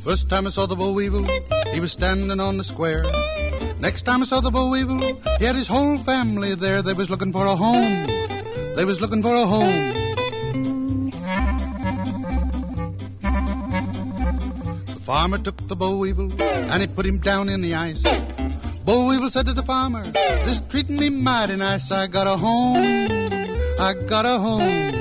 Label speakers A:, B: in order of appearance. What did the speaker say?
A: First time I saw the boll weevil, he was standing on the square. Next time I saw the boll weevil, he had his whole family there. They was looking for a home. They was looking for a home. The farmer took the boll weevil and he put him down in the ice. Boll weevil said to the farmer, "This treating me mighty nice. I got a home. I got a home."